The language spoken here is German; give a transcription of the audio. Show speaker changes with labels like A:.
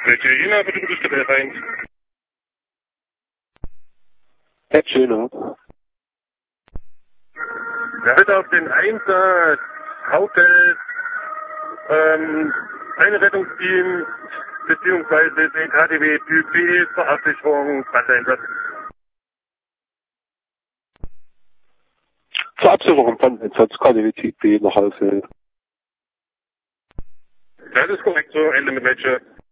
A: Welche Jena bitte gute Stelle rein?
B: Ed Schöner.
A: Ja, bitte auf den Einsatz, Hauptfeld, Einrettungsteam, beziehungsweise den KTW Typ B zur Absicherung, Brandeinsatz.
B: Zur Absicherung Brandeinsatz, KTW Typ B nach Hause.
A: Das ist korrekt, so Ende mit Match.